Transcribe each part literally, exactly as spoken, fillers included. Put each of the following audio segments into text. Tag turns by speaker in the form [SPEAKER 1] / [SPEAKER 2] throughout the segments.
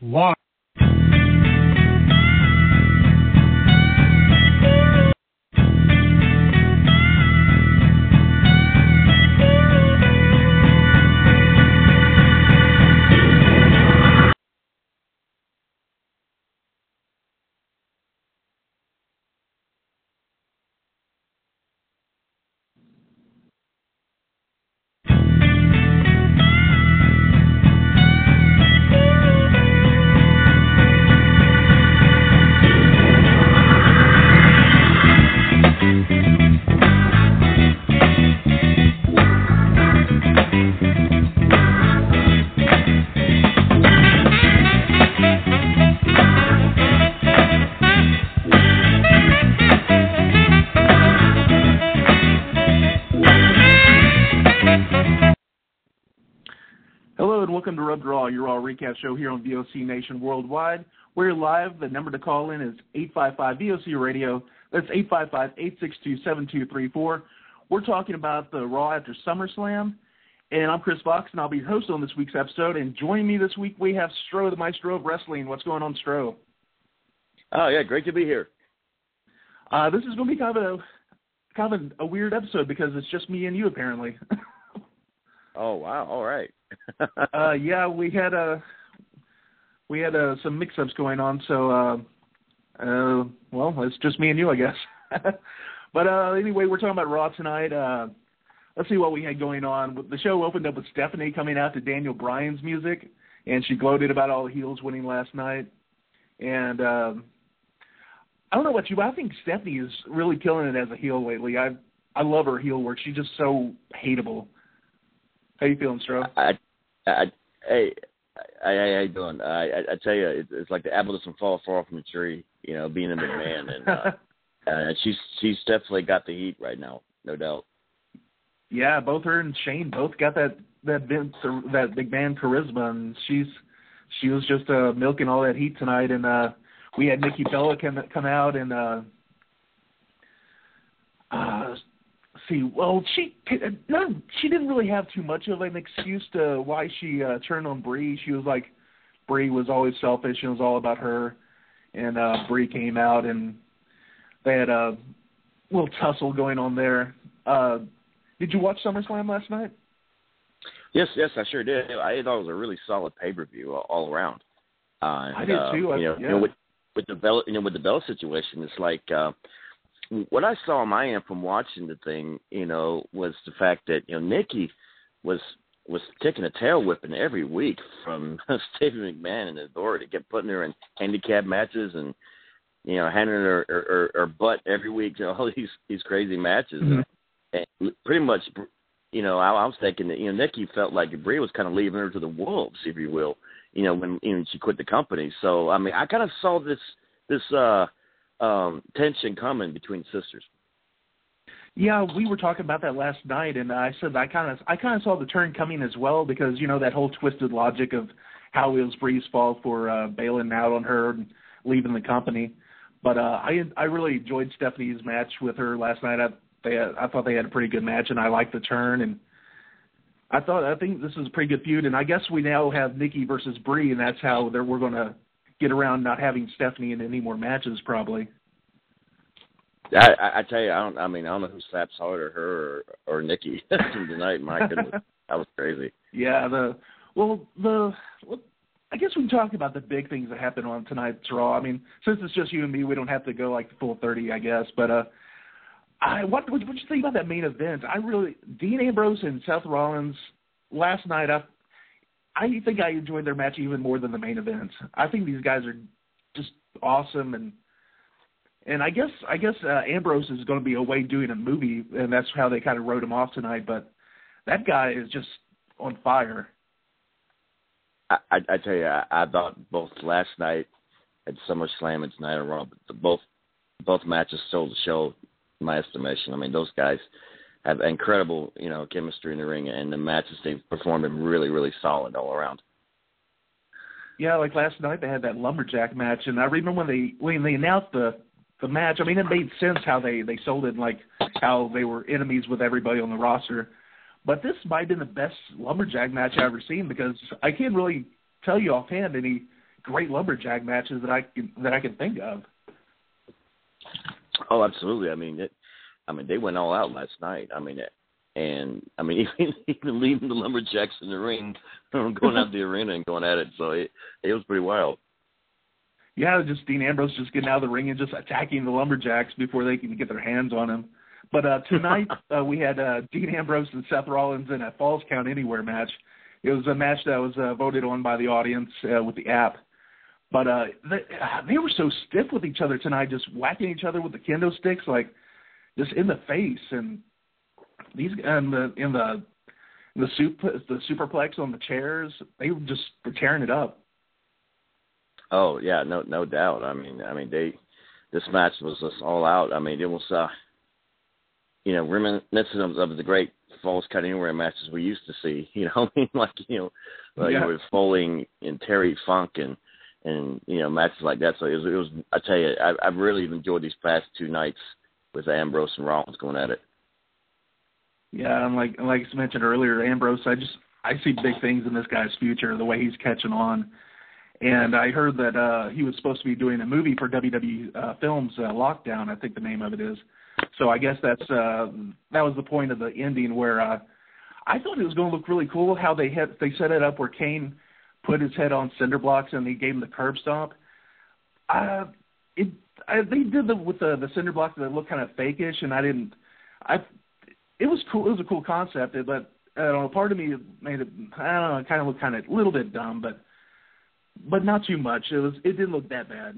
[SPEAKER 1] One. Welcome to Rub Draw, your Raw recap show here on V O C Nation Worldwide. We're live. The number to call in is eight five five V O C Radio. That's eight five five, eight six two, seven two three four. We're talking about the Raw after SummerSlam, and I'm Chris Fox, and I'll be your host on this week's episode. And joining me this week, we have Stro, the Maestro of Wrestling. What's going on, Stro?
[SPEAKER 2] Oh, yeah, great to be here.
[SPEAKER 1] Uh, this is going to be kind of a kind of a, a weird episode because it's just me and you, apparently.
[SPEAKER 2] Oh, wow. All right.
[SPEAKER 1] uh, yeah, we had uh, we had uh, some mix-ups going on, so uh, uh, well, it's just me and you, I guess. But uh, anyway, we're talking about Raw tonight. Uh, let's see what we had going on. The show opened up with Stephanie coming out to Daniel Bryan's music, and she gloated about all the heels winning last night. And um, I don't know about you, but I think Stephanie is really killing it as a heel lately. I I love her heel work. She's just so hateable. How you feeling, Stro?
[SPEAKER 2] I, I, hey, I, I, how you doing? I, I, I tell you, it, it's like the apple doesn't fall far from the tree. You know, being a McMahon, and uh, uh, she's she's definitely got the heat right now, no doubt.
[SPEAKER 1] Yeah, both her and Shane both got that that Vince, that big man charisma, and she's she was just uh, milking all that heat tonight. And uh, we had Nikki Bella come come out and. Uh, uh, See, well, she no, she didn't really have too much of an excuse to why she uh, turned on Brie. She was like, Brie was always selfish and it was all about her. And uh, Brie came out and they had a little tussle going on there. Uh, did you watch SummerSlam last night?
[SPEAKER 2] Yes, yes, I sure did. I thought it was a really solid pay-per-view all, all around. Uh,
[SPEAKER 1] I did
[SPEAKER 2] uh,
[SPEAKER 1] too. I,
[SPEAKER 2] you know,
[SPEAKER 1] yeah.
[SPEAKER 2] you know, with with the Bella, you know, with the Bella situation, it's like. Uh, What I saw on my end from watching the thing, you know, was the fact that, you know, Nikki was was taking a tail whipping every week from Stephanie McMahon and Authority. Kept putting her in handicap matches and, you know, handing her her, her, her butt every week, you know, all these these crazy matches. Mm-hmm. And, and pretty much, you know, I, I was thinking that, you know, Nikki felt like Brie was kind of leaving her to the wolves, if you will, you know, when you know, she quit the company. So, I mean, I kind of saw this this. uh Um, tension coming between sisters.
[SPEAKER 1] Yeah, we were talking about that last night, and I said I kind of I kind of saw the turn coming as well because you know that whole twisted logic of how it was Brie's fault for uh, bailing out on her and leaving the company. But uh, I I really enjoyed Stephanie's match with her last night. I they had, I thought they had a pretty good match, and I liked the turn. And I thought I think this is a pretty good feud. And I guess we now have Nikki versus Brie, and that's how they're, we're going to get around not having Stephanie in any more matches, probably.
[SPEAKER 2] I, I, I tell you, I don't. I mean, I don't know who slaps harder, her or, or Nikki tonight. My goodness, that was crazy.
[SPEAKER 1] Yeah, the well, the well, I guess we can talk about the big things that happened on tonight's Raw. I mean, since it's just you and me, we don't have to go like the full thirty, I guess. But uh, I what what you think about that main event? I really Dean Ambrose and Seth Rollins last night. I I think I enjoyed their match even more than the main event. I think these guys are just awesome, and and I guess I guess uh, Ambrose is going to be away doing a movie, and that's how they kind of wrote him off tonight. But that guy is just on fire.
[SPEAKER 2] I, I, I tell you, I, I thought both last night at SummerSlam and tonight at Raw, but both both matches stole the show, in my estimation. I mean, those guys have incredible, you know, chemistry in the ring, and the matches they've performed have really, really solid all around.
[SPEAKER 1] Yeah, like last night they had that lumberjack match, and I remember when they when they announced the the match. I mean, it made sense how they they sold it, like how they were enemies with everybody on the roster. But this might have been the best lumberjack match I've ever seen because I can't really tell you offhand any great lumberjack matches that I can, that I can think of.
[SPEAKER 2] Oh, absolutely. I mean, it, I mean, they went all out last night. I mean, it, and I mean, even even leaving the lumberjacks in the ring, going out the arena and going at it. So it it was pretty wild.
[SPEAKER 1] Yeah, just Dean Ambrose just getting out of the ring and just attacking the lumberjacks before they can get their hands on him. But uh, tonight uh, we had uh, Dean Ambrose and Seth Rollins in a Falls Count Anywhere match. It was a match that was uh, voted on by the audience uh, with the app. But uh, they, uh, they were so stiff with each other tonight, just whacking each other with the kendo sticks, like just in the face. And these and the in the the soup the superplex on the chairs, they were just were tearing it up.
[SPEAKER 2] Oh yeah, no no doubt. I mean, I mean they this match was just all out. I mean, it was uh, you know reminiscent of, of the great Falls Count Anywhere matches we used to see. You know, I mean, like you know, like
[SPEAKER 1] yeah.
[SPEAKER 2] with Foley and Terry Funk and. And, you know, matches like that. So it was, it was I tell you, I, I've really enjoyed these past two nights with Ambrose and Rollins going at it.
[SPEAKER 1] Yeah, and like, like I mentioned earlier, Ambrose, I just, I see big things in this guy's future, the way he's catching on. And I heard that uh, he was supposed to be doing a movie for W W E uh, Films, uh, Lockdown, I think the name of it is. So I guess that's, uh, that was the point of the ending where uh, I thought it was going to look really cool how they had, they set it up where Kane put his head on cinder blocks and he gave him the curb stomp. Uh, it I, they did the with the, the cinder blocks that looked kind of fakeish, and I didn't. I it was cool. It was a cool concept, but I don't know. Part of me made it. I don't know. It kind of looked kind of a little bit dumb, but but not too much. It was. It didn't look that bad.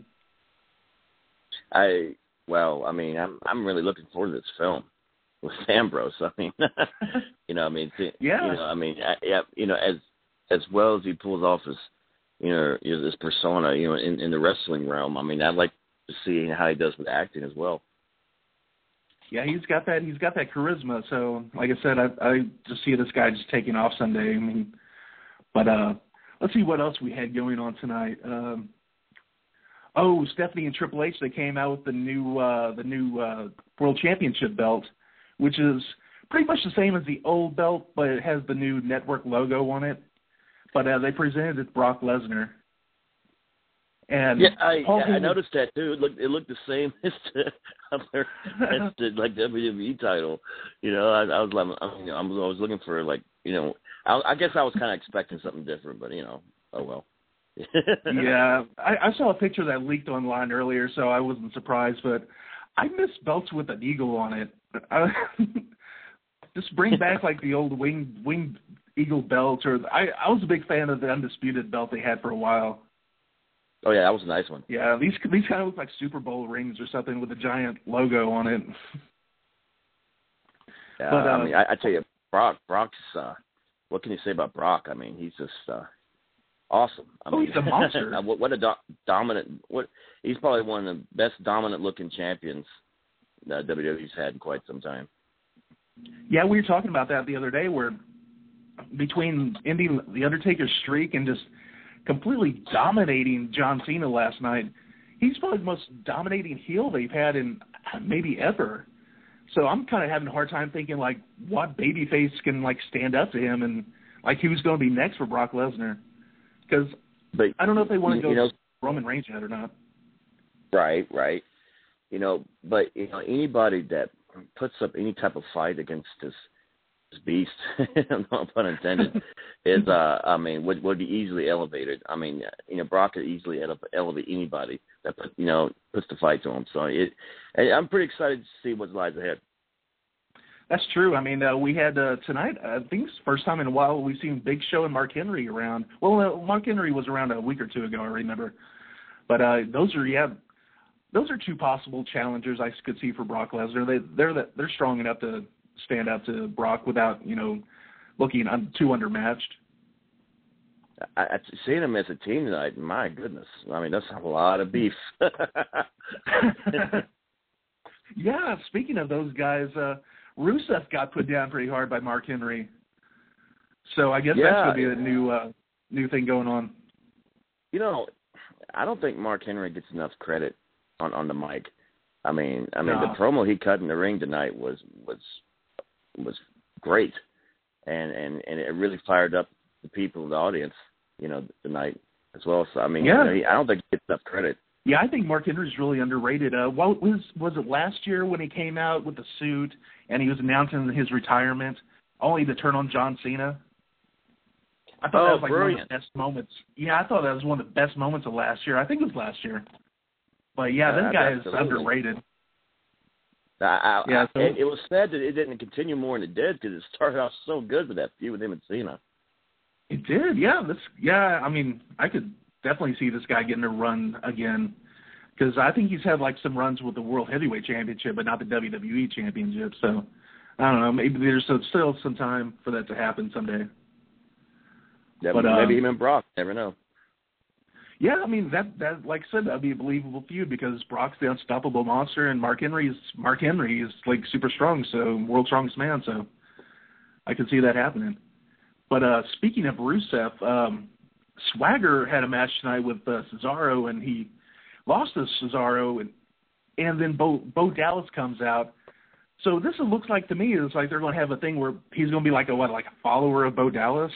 [SPEAKER 2] I well, I mean, I'm I'm really looking forward to this film with Ambrose. I mean, you know, I mean, th-
[SPEAKER 1] yeah.
[SPEAKER 2] You know, I mean, I, yeah, you know, as as well as he pulls off his, you know, his persona, you know, in, in the wrestling realm. I mean, I'd like to see how he does with acting as well.
[SPEAKER 1] Yeah, he's got that. He's got that charisma. So, like I said, I, I just see this guy just taking off Sunday. I mean, but uh, let's see what else we had going on tonight. Um, oh, Stephanie and Triple H, they came out with the new uh, the new uh, World Championship belt, which is pretty much the same as the old belt, but it has the new network logo on it. But uh, they presented it to Brock Lesnar. And
[SPEAKER 2] yeah, I,
[SPEAKER 1] Paul
[SPEAKER 2] I noticed that too. It looked it looked the same as the other as the like W W E title. You know, I, I was like, I, mean, I was looking for like, you know, I, I guess I was kind of expecting something different, but you know, oh well.
[SPEAKER 1] yeah, I, I saw a picture that leaked online earlier, so I wasn't surprised. But I miss belts with an eagle on it. I, just bring back like the old winged winged eagle belts, or I, I was a big fan of the undisputed belt they had for a while.
[SPEAKER 2] Oh yeah, that was a nice one.
[SPEAKER 1] Yeah, these these kind of look like Super Bowl rings or something with a giant logo on it.
[SPEAKER 2] Yeah,
[SPEAKER 1] but, uh,
[SPEAKER 2] I mean, I, I tell you, Brock, Brock's. Uh, what can you say about Brock? I mean, he's just uh, awesome. I
[SPEAKER 1] oh,
[SPEAKER 2] mean,
[SPEAKER 1] he's a monster.
[SPEAKER 2] what, what a do- dominant. What he's probably one of the best dominant-looking champions that W W E's had in quite some time.
[SPEAKER 1] Yeah, we were talking about that the other day, where between ending the Undertaker's streak and just completely dominating John Cena last night, he's probably the most dominating heel they've had in maybe ever. So I'm kind of having a hard time thinking, like, what babyface can, like, stand up to him and, like, who's going to be next for Brock Lesnar. Because I don't know if they want to go
[SPEAKER 2] you know,
[SPEAKER 1] Roman Reigns yet or not.
[SPEAKER 2] Right, right. You know, but, you know, anybody that puts up any type of fight against this beast, no pun intended, is uh I mean would would be easily elevated. I mean, you know, Brock could easily ele- elevate anybody that put, you know puts the fight to him. So it, I'm pretty excited to see what lies ahead.
[SPEAKER 1] That's true. I mean, uh, we had uh, tonight. I think it's the first time in a while we've seen Big Show and Mark Henry around. Well, uh, Mark Henry was around a week or two ago, I remember. But uh, those are yeah, those are two possible challengers I could see for Brock Lesnar. They they're the, they're strong enough to stand up to Brock without, you know, looking un- too undermatched.
[SPEAKER 2] I, I seeing them as a team tonight, my goodness. I mean, that's a lot of beef.
[SPEAKER 1] Yeah, speaking of those guys, uh, Rusev got put down pretty hard by Mark Henry. So I guess
[SPEAKER 2] yeah.
[SPEAKER 1] that's going to be a new uh, new thing going on.
[SPEAKER 2] You know, I don't think Mark Henry gets enough credit on, on the mic. I mean, I mean,
[SPEAKER 1] no.
[SPEAKER 2] the promo he cut in the ring tonight was was was great, and, and, and it really fired up the people, the audience, you know, tonight. as well. So I mean,
[SPEAKER 1] yeah.
[SPEAKER 2] you know, he, I don't think he gets enough credit.
[SPEAKER 1] Yeah, I think Mark Henry's really underrated. Uh, what was was it last year when he came out with the suit and he was announcing his retirement, only to turn on John Cena? I thought
[SPEAKER 2] oh,
[SPEAKER 1] that was like
[SPEAKER 2] brilliant.
[SPEAKER 1] one of the best moments. Yeah, I thought that was one of the best moments of last year. I think it was last year. But yeah,
[SPEAKER 2] uh,
[SPEAKER 1] this guy
[SPEAKER 2] absolutely.
[SPEAKER 1] is underrated.
[SPEAKER 2] I, I,
[SPEAKER 1] yeah, so,
[SPEAKER 2] I, it, it was sad that it didn't continue more than it did because it started off so good with that feud with him and Cena.
[SPEAKER 1] It did, yeah. This, yeah. I mean, I could definitely see this guy getting a run again because I think he's had like some runs with the World Heavyweight Championship, but not the W W E Championship. So I don't know. Maybe there's still some time for that to happen someday.
[SPEAKER 2] Yeah,
[SPEAKER 1] but,
[SPEAKER 2] maybe
[SPEAKER 1] uh,
[SPEAKER 2] him and Brock. Never know.
[SPEAKER 1] Yeah, I mean that that like I said, that'd be a believable feud because Brock's the unstoppable monster and Mark Henry's Mark Henry is like super strong, so world's strongest man. So I could see that happening. But uh, speaking of Rusev, um, Swagger had a match tonight with uh, Cesaro, and he lost to Cesaro, and and then Bo Bo Dallas comes out. So this it looks like to me it's like they're going to have a thing where he's going to be like a what like a follower of Bo Dallas.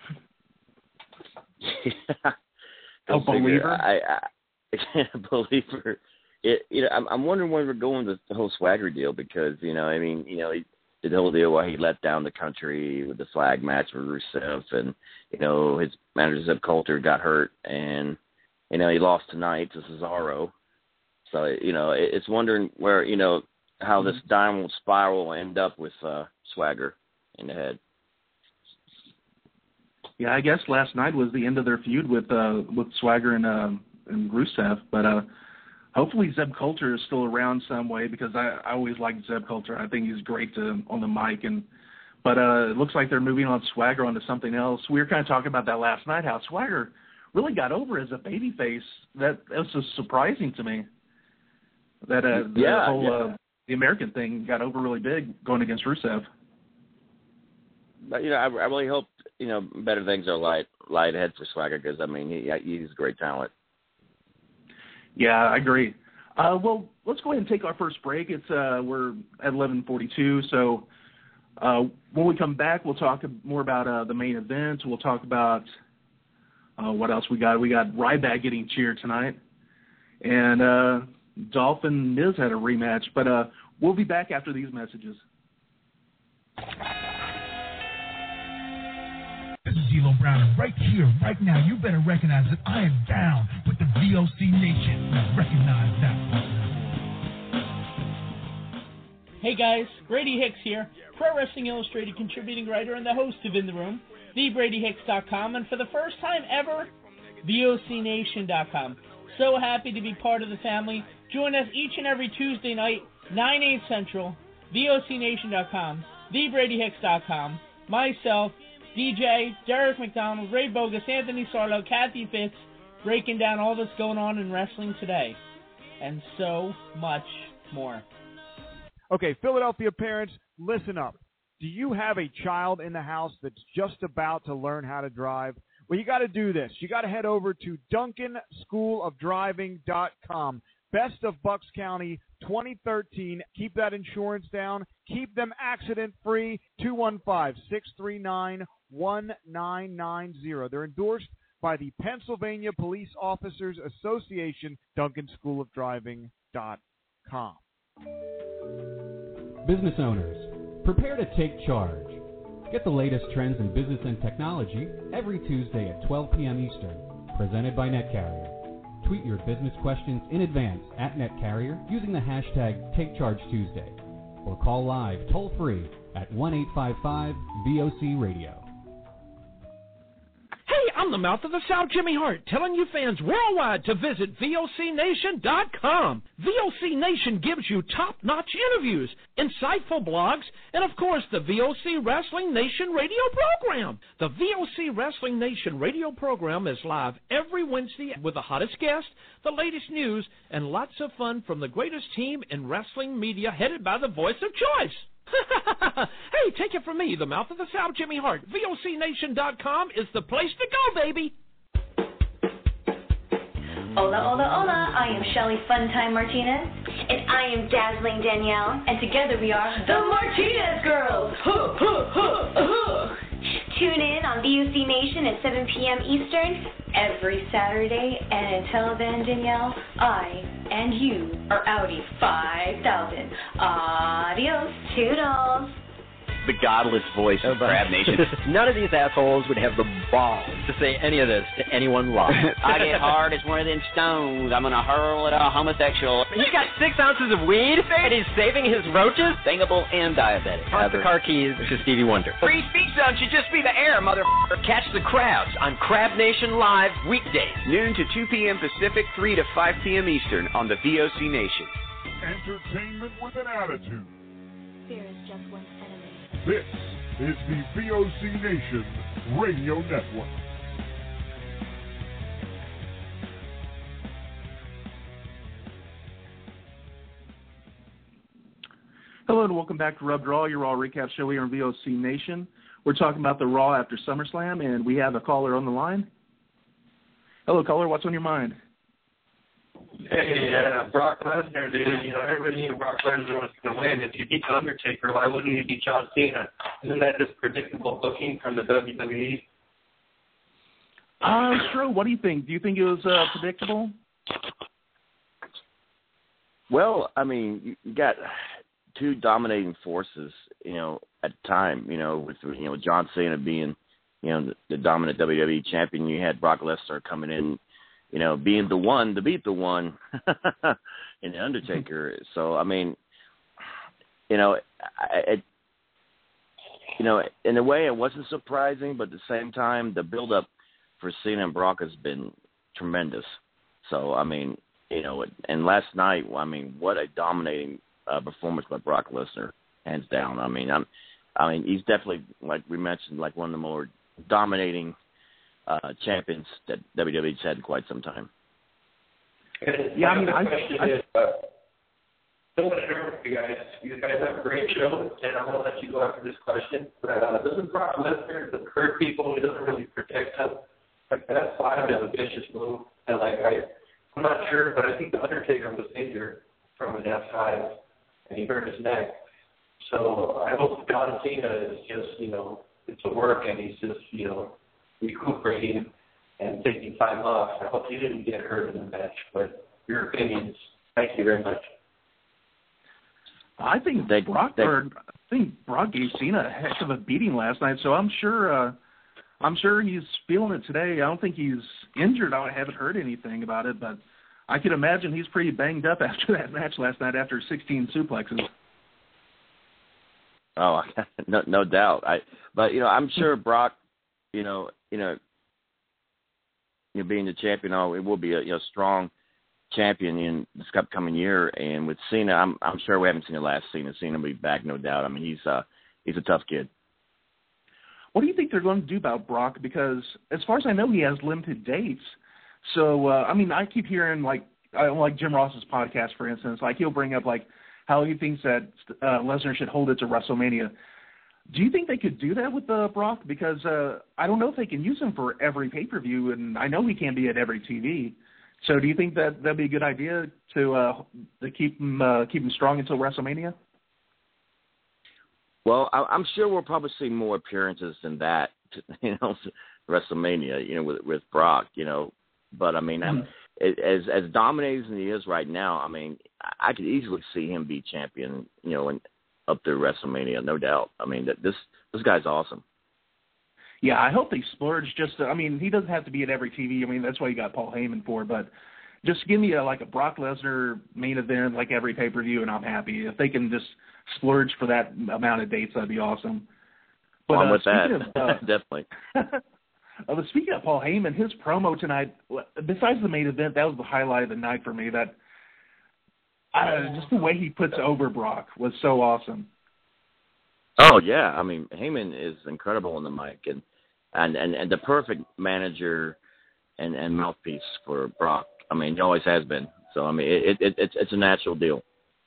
[SPEAKER 2] Yeah.
[SPEAKER 1] A believer?
[SPEAKER 2] I, I, a believer. It, you know, I'm, I'm wondering where we're going with the whole Swagger deal because, you know, I mean, you know, he did the whole deal where he let down the country with the flag match with Rusev and, you know, his manager, Zeb Coulter, got hurt and, you know, he lost tonight to Cesaro. So, you know, it, it's wondering where, you know, how this downward spiral will end up with uh, Swagger in the head.
[SPEAKER 1] Yeah, I guess last night was the end of their feud with uh, with Swagger and uh, and Rusev, but uh, hopefully Zeb Coulter is still around some way because I, I always liked Zeb Coulter. I think he's great to, on the mic, and but uh, it looks like they're moving on Swagger onto something else. We were kind of talking about that last night, how Swagger really got over as a babyface. That, that was just surprising to me. That uh, the
[SPEAKER 2] yeah,
[SPEAKER 1] whole
[SPEAKER 2] yeah.
[SPEAKER 1] Uh, the American thing got over really big going against Rusev.
[SPEAKER 2] But, you know, I, I really hope, you know, better things are light, light ahead for Swagger because, I mean, he, he's a great talent.
[SPEAKER 1] Yeah, I agree. Uh, well, let's go ahead and take our first break. It's uh, we're at eleven forty-two, so uh, when we come back, we'll talk more about uh, the main event. We'll talk about uh, what else we got. We got Ryback getting cheered tonight, and uh, Dolph and Miz had a rematch, but uh, we'll be back after these messages.
[SPEAKER 3] This is D'Lo Brown, and right here, right now, you better recognize that I am down with the V O C Nation. Now recognize that.
[SPEAKER 4] Hey guys, Brady Hicks here, Pro Wrestling Illustrated contributing writer and the host of In the Room, the brady hicks dot com, and for the first time ever, V O C nation dot com. So happy to be part of the family. Join us each and every Tuesday night, nine, eight Central, V O C nation dot com, the brady hicks dot com, myself, D J, Derek McDonald, Ray Bogus, Anthony Sarlo, Kathy Fitz, breaking down all that's going on in wrestling today. And so much more.
[SPEAKER 5] Okay, Philadelphia parents, listen up. Do you have a child in the house that's just about to learn how to drive? Well, you got to do this. You got to head over to Duncan School of Driving dot com. Best of Bucks County twenty thirteen. Keep that insurance down. Keep them accident-free. two one five, six three nine, one nine nine zero. They're endorsed by the Pennsylvania Police Officers Association, Duncan School of Driving dot com.
[SPEAKER 6] Business owners, prepare to take charge. Get the latest trends in business and technology every Tuesday at twelve p.m. Eastern, presented by NetCarrier. Tweet your business questions in advance at NetCarrier using the hashtag TakeChargeTuesday, or call live toll-free at one eight five five V O C Radio.
[SPEAKER 7] Hey, I'm the Mouth of the South, Jimmy Hart, telling you fans worldwide to visit V O C nation dot com. V O C Nation gives you top-notch interviews, insightful blogs, and, of course, the V O C Wrestling Nation radio program. The V O C Wrestling Nation radio program is live every Wednesday with the hottest guests, the latest news, and lots of fun from the greatest team in wrestling media headed by the voice of choice. Hey, take it from me, the Mouth of the South, Jimmy Hart. V O C nation dot com is the place to go, baby.
[SPEAKER 8] Hola, hola, hola. I am Shelly Funtime Martinez. And I am Dazzling Danielle. And together we are the Martinez Girls. Huh, huh, huh, huh. Tune in on V O C Nation at seven p.m. Eastern every Saturday, and until then, Danielle, I and you are Audi five thousand. Adios, toodles.
[SPEAKER 9] The godless voice of Crab Nation. None of these assholes would have the balls to say any of this to anyone live. I get hard as one of them stones. I'm going to hurl at a homosexual. He's got six ounces of weed, and he's saving his roaches? Singable and diabetic. Pass the car keys to Stevie Wonder. Free speech zone should just be the air, motherfucker. Catch the crowds on Crab Nation Live weekdays.
[SPEAKER 10] Noon to two p.m. Pacific, three to five p.m. Eastern on the V O C Nation.
[SPEAKER 3] Entertainment with an attitude.
[SPEAKER 8] Fear is just one enemy.
[SPEAKER 3] This is the V O C Nation Radio Network.
[SPEAKER 1] Hello and welcome back to Rubbed Raw, your Raw recap show here on V O C Nation. We're talking about the Raw after SummerSlam, and we have a caller on the line. Hello, caller. What's on your mind?
[SPEAKER 11] Hey, uh, Brock Lesnar, dude. You know, everybody knew Brock Lesnar was going to win. If you beat The Undertaker, why wouldn't you beat John Cena? Isn't that just predictable booking from the W W E?
[SPEAKER 1] Uh, sure. What do you think? Do you think it was uh, predictable?
[SPEAKER 2] Well, I mean, you- you got two dominating forces, you know, at the time, you know, with, you know, John Cena being, you know, the, the dominant W W E champion. You had Brock Lesnar coming in, you know, being the one to beat the one in The Undertaker. So, I mean, you know, I, it, you know, in a way it wasn't surprising, but at the same time, the build-up for Cena and Brock has been tremendous. So, I mean, you know, and last night, I mean, what a dominating uh, performance by Brock Lesnar, hands down. I mean, I'm, I mean, he's definitely, like we mentioned, like one of the more dominating Uh, champions that W W E's had in quite some time.
[SPEAKER 1] Yeah, I mean, I,
[SPEAKER 11] question
[SPEAKER 1] I,
[SPEAKER 11] is, uh, don't want to interrupt you guys. You guys have a great show, and I'm going to let you go after this question. But uh, doesn't Brock Lesnar hurt people? He doesn't really protect them. Like, that's why I have a vicious move. And like, I, I'm not sure, but I think the Undertaker was injured from an F five, and he hurt his neck. So I hope John Cena is just, you know, it's a work, and he's just, you know, recuperating and taking time off. I hope he didn't get hurt in the match, but your opinions. Thank you very much.
[SPEAKER 1] I think
[SPEAKER 2] They-
[SPEAKER 1] Brock,
[SPEAKER 2] they-
[SPEAKER 1] or I think Brock gave Cena a heck of a beating last night. So I'm sure, uh, I'm sure he's feeling it today. I don't think he's injured. I haven't heard anything about it, but I can imagine he's pretty banged up after that match last night after sixteen suplexes.
[SPEAKER 2] Oh, no, no doubt. I, but you know, I'm sure Brock, you know, you know, you know, being the champion, oh, it will be a you know strong champion in this upcoming year. And with Cena, I'm I'm sure we haven't seen the last Cena. Cena will be back, no doubt. I mean, he's uh he's a tough kid.
[SPEAKER 1] What do you think they're going to do about Brock? Because as far as I know, he has limited dates. So uh, I mean, I keep hearing like I, like Jim Ross's podcast, for instance, like he'll bring up like how he thinks that uh, Lesnar should hold it to WrestleMania. Do you think they could do that with uh, Brock? Because uh, I don't know if they can use him for every pay-per-view, and I know he can't be at every T V. So do you think that that'd be a good idea to uh, to keep him uh, keep him strong until WrestleMania?
[SPEAKER 2] Well, I, I'm sure we'll probably see more appearances than that, you know, WrestleMania, you know, with with Brock, you know. But I mean, mm-hmm. as as dominating as he is right now, I mean, I could easily see him be champion, you know, and up through WrestleMania, no doubt. I mean, that this this guy's awesome.
[SPEAKER 1] Yeah, I hope they splurge. Just, to, I mean, he doesn't have to be at every T V. I mean, that's what you got Paul Heyman for. But just give me a, like a Brock Lesnar main event, like every pay per view, and I'm happy. If they can just splurge for that amount of dates, that'd be awesome. But
[SPEAKER 2] well, I'm
[SPEAKER 1] uh,
[SPEAKER 2] with that,
[SPEAKER 1] of, uh,
[SPEAKER 2] definitely.
[SPEAKER 1] uh, but speaking of Paul Heyman, his promo tonight, besides the main event, that was the highlight of the night for me. That uh, just the way he puts over Brock was so awesome.
[SPEAKER 2] Oh yeah, I mean Heyman is incredible on the mic, and and, and, and the perfect manager and, and mouthpiece for Brock. I mean, he always has been. So I mean, it, it it's it's a natural deal.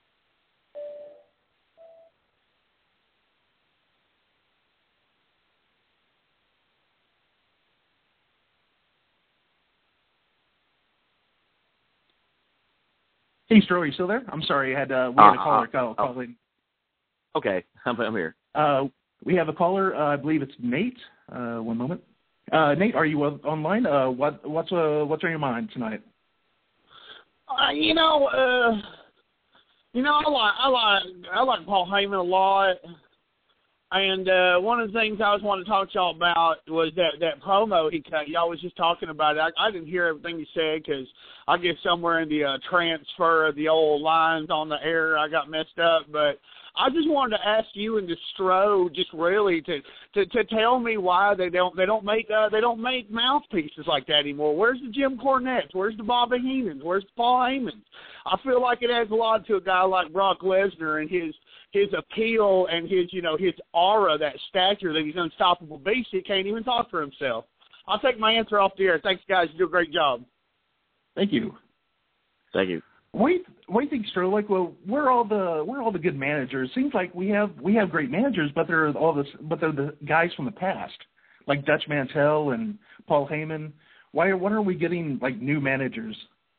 [SPEAKER 1] Hey, Stro, are you still there? I'm sorry, I had uh, we had a
[SPEAKER 2] uh,
[SPEAKER 1] caller
[SPEAKER 2] uh,
[SPEAKER 1] call,
[SPEAKER 2] oh.
[SPEAKER 1] call in.
[SPEAKER 2] Okay, I'm, I'm here.
[SPEAKER 1] Uh, we have a caller. Uh, I believe it's Nate. Uh, one moment. Uh, Nate, are you online? Uh, what what's uh, what's on your mind tonight?
[SPEAKER 12] Uh, you know, uh, you know, I like I like I like Paul Heyman a lot, and uh, one of the things I was wanting to talk to y'all about was that, that promo he cut. Y'all was just talking about it. I, I didn't hear everything you said because I guess somewhere in the uh, transfer of the old lines on the air I got messed up, but. I just wanted to ask you and Destro just really to, to, to tell me why they don't they don't make uh, they don't make mouthpieces like that anymore. Where's the Jim Cornettes? Where's the Bobby Heenans? Where's the Paul Heymans? I feel like it adds a lot to a guy like Brock Lesnar and his his appeal and his you know his aura, that stature that he's an unstoppable beast. He can't even talk for himself. I'll take my answer off the air. Thanks, guys. You do a great job.
[SPEAKER 1] Thank you.
[SPEAKER 2] Thank you.
[SPEAKER 1] What do you, what do you think, Stro? Like, well, we're all the we're all the good managers. Seems like we have we have great managers, but they're all this, but they're the guys from the past, like Dutch Mantell and Paul Heyman. Why when are we getting like new managers?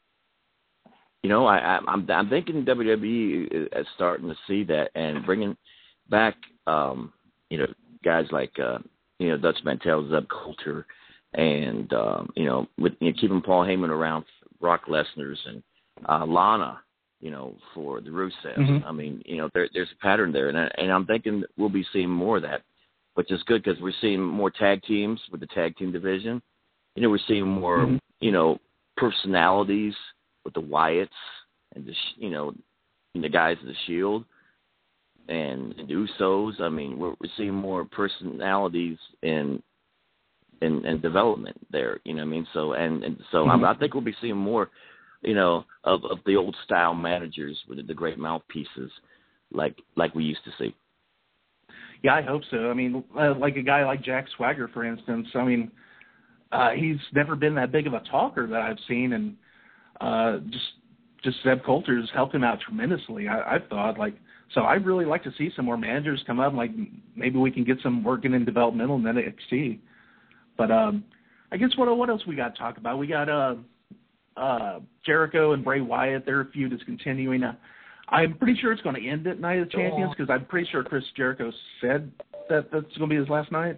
[SPEAKER 2] You know, I, I, I'm I'm thinking W W E is starting to see that and bringing back, um, you know, guys like uh, you know Dutch Mantell, Zeb Coulter, and um, you know, with you know, keeping Paul Heyman around, Brock Lesnar's and uh, Lana, you know, for the Rusevs.
[SPEAKER 1] Mm-hmm.
[SPEAKER 2] I mean, you know, there, there's a pattern there, and I, and I'm thinking we'll be seeing more of that, which is good because we're seeing more tag teams with the tag team division. You know, we're seeing more, mm-hmm. you know, personalities with the Wyatts and the, you know, and the guys of the Shield and, and the Usos. I mean, we're, we're seeing more personalities in, in, in development there. You know what I mean? So and, and so mm-hmm. I, I think we'll be seeing more, you know, of, of the old style managers with the great mouthpieces, like like we used to see.
[SPEAKER 1] Yeah, I hope so. I mean, uh, like a guy like Jack Swagger, for instance. I mean, uh, he's never been that big of a talker that I've seen, and uh, just just Zeb Coulter's helped him out tremendously. I, I've thought like so. I'd really like to see some more managers come up. Like maybe we can get some working in developmental and then N X T. But um, I guess what what else we got to talk about? We got uh, uh, Jericho and Bray Wyatt. Their feud is continuing. Uh, I'm pretty sure it's going to end at Night of the Champions because I'm pretty sure Chris Jericho said that that's going to be his last night.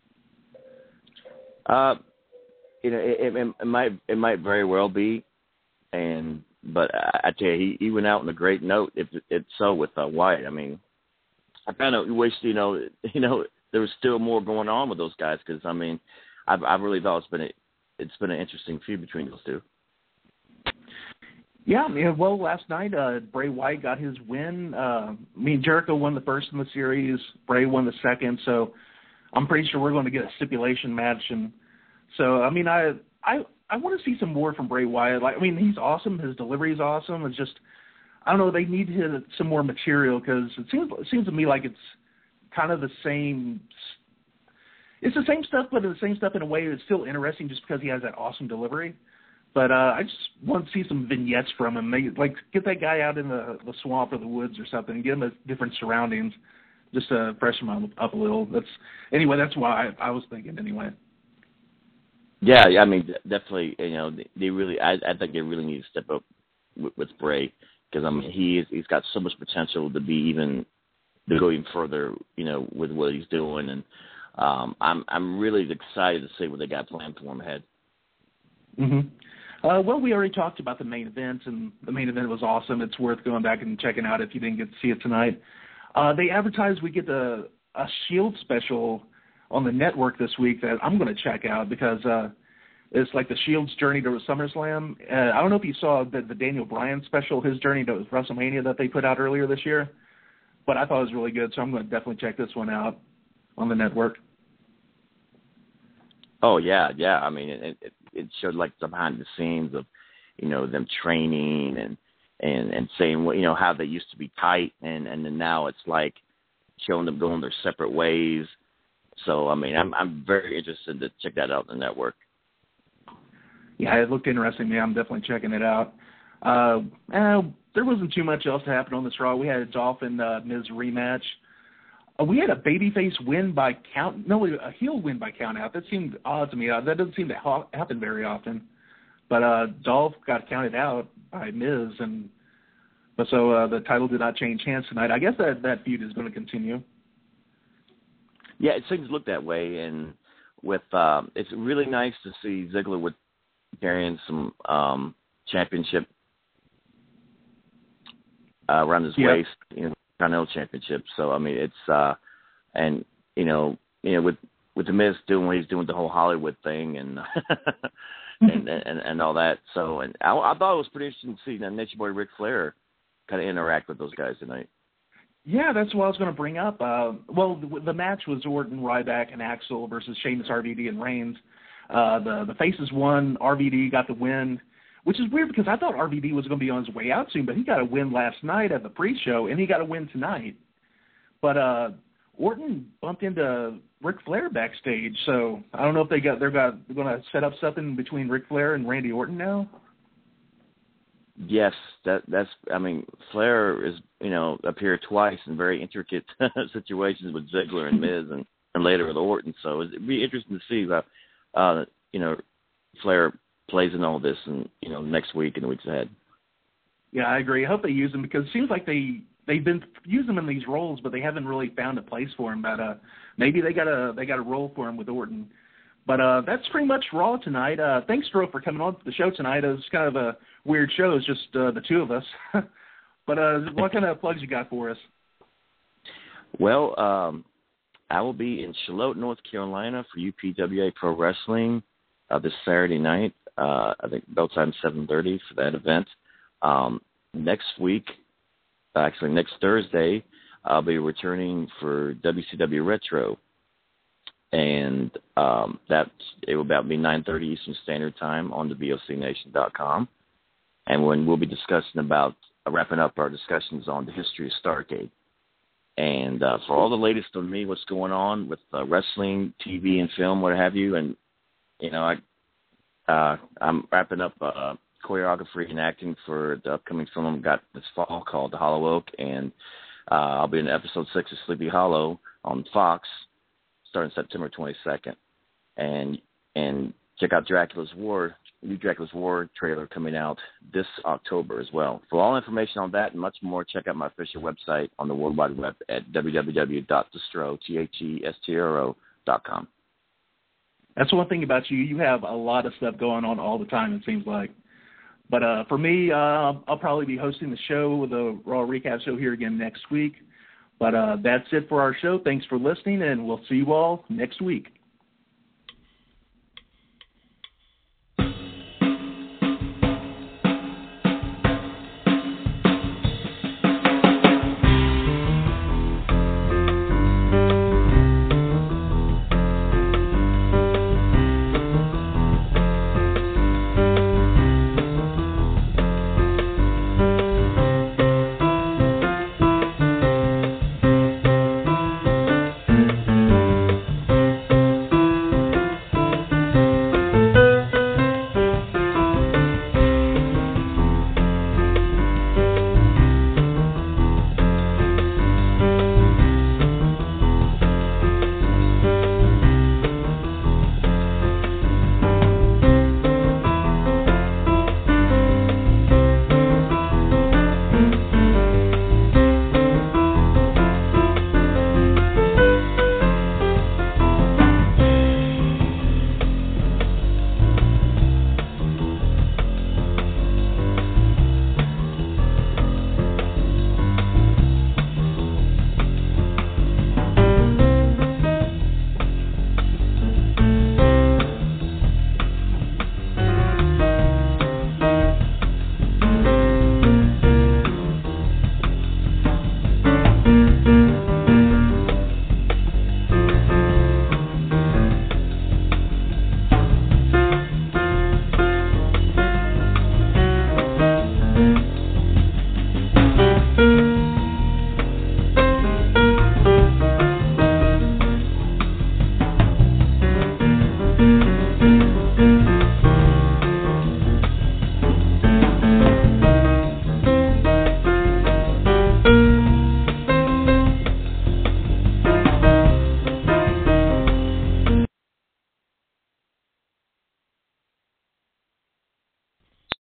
[SPEAKER 2] Uh, you know, it, it, it might it might very well be, and but I, I tell you, he, he went out on a great note. If it's so with uh, Wyatt, I mean, I kind of wish you know you know there was still more going on with those guys because I mean, I've I really thought it's been a, it's been an interesting feud between those two.
[SPEAKER 1] Yeah, I mean, well, last night uh, Bray Wyatt got his win. Uh, I mean, Jericho won the first in the series. Bray won the second. So I'm pretty sure we're going to get a stipulation match. And so, I mean, I I, I want to see some more from Bray Wyatt. Like, I mean, he's awesome. His delivery is awesome. It's just, I don't know, they need to hit some more material because it seems it seems to me like it's kind of the same. It's the same stuff, but it's the same stuff in a way that's still interesting just because he has that awesome delivery. But uh, I just want to see some vignettes from him. Maybe, like, get that guy out in the, the swamp or the woods or something and get him a different surroundings just to freshen him up, up a little. That's Anyway, that's why I, I was thinking anyway.
[SPEAKER 2] Yeah, I mean, definitely, you know, they really, I, I think they really need to step up with, with Bray because, I mean, he is, he's got so much potential to be even, to go even further, you know, with what he's doing. And um, I'm I'm really excited to see what they got planned for him ahead.
[SPEAKER 1] Mm-hmm. Uh, well, we already talked about the main event, and the main event was awesome. It's worth going back and checking out if you didn't get to see it tonight. Uh, they advertised we get a, a Shield special on the network this week that I'm going to check out because uh, it's like the Shield's journey to SummerSlam. Uh, I don't know if you saw the, the Daniel Bryan special, his journey to WrestleMania that they put out earlier this year, but I thought it was really good, so I'm going to definitely check this one out on the network.
[SPEAKER 2] Oh, yeah, yeah. I mean, it, it, it showed, like, the behind the scenes of, you know, them training and, and, and saying, you know, how they used to be tight, and, and then now it's, like, showing them going their separate ways. So, I mean, I'm I'm very interested to check that out on the network.
[SPEAKER 1] Yeah, it looked interesting. Yeah, I'm definitely checking it out. Uh, eh, there wasn't too much else to happen on this Raw. We had a Dolph and uh, Miz rematch. Uh, we had a babyface win by count. No, a heel win by count out. That seemed odd to me. Uh, that doesn't seem to ha- happen very often. But uh, Dolph got counted out by Miz, and but so uh, the title did not change hands tonight. I guess that, that feud is going to continue.
[SPEAKER 2] Yeah, it seems to look that way. And with uh, it's really nice to see Ziggler with carrying some um, championship uh, around his
[SPEAKER 1] yep.
[SPEAKER 2] waist, you know, Continental Championship. So I mean, it's uh, and you know, you know, with with the Miz doing what he's doing with the whole Hollywood thing and and, and and all that. So and I, I thought it was pretty interesting to see that Nature Boy Ric Flair kind of interact with those guys tonight.
[SPEAKER 1] Yeah, that's what I was going to bring up. Uh, well, the, the match was Orton, Ryback, and Axel versus Sheamus, R V D, and Reigns. Uh, the the faces won. R V D got the win, which is weird because I thought R V D was going to be on his way out soon, but he got a win last night at the pre-show, and he got a win tonight. But uh, Orton bumped into Ric Flair backstage, so I don't know if they got they're got they're going to set up something between Ric Flair and Randy Orton now.
[SPEAKER 2] Yes, that that's. I mean, Flair is you know appeared twice in very intricate situations with Ziggler and Miz, and, and later with Orton. So it'd be interesting to see how uh, you know Flair plays in all this, and you know next week and the weeks ahead.
[SPEAKER 1] Yeah, I agree. I hope they use him because it seems like they they've been using him in these roles, but they haven't really found a place for him. But uh, maybe they got a they got a role for him with Orton. But uh, that's pretty much Raw tonight. Uh, thanks, Dro, for coming on to the show tonight. It was kind of a weird show. It's just uh, the two of us. But uh, what kind of plugs you got for us?
[SPEAKER 2] Well, um, I will be in Charlotte, North Carolina for U P W A Pro Wrestling uh, this Saturday night. Uh, I think bell time seven thirty for that event. Um, next week, actually next Thursday, I'll be returning for W C W Retro. And um, that it will about be nine thirty Eastern Standard Time on the V O C Nation dot com. And when we'll be discussing about, uh, wrapping up our discussions on the history of Starrcade. And uh, for all the latest on me, what's going on with uh, wrestling, T V, and film, what have you. And, you know, I, uh, I'm wrapping up uh, choreography and acting for the upcoming film I've got this fall called The Hollow Oak. And uh, I'll be in episode six of Sleepy Hollow on Fox, starting September twenty-second, and and check out Dracula's War, new Dracula's War trailer coming out this October as well. For all information on that and much more, check out my official website on the World Wide Web at w w w dot destro, T H E S T R O dot com.
[SPEAKER 1] That's one thing about you. You have a lot of stuff going on all the time, it seems like. But uh, for me, uh, I'll probably be hosting the show, the Raw Recap show here again next week. But uh, that's it for our show. Thanks for listening, and we'll see you all next week.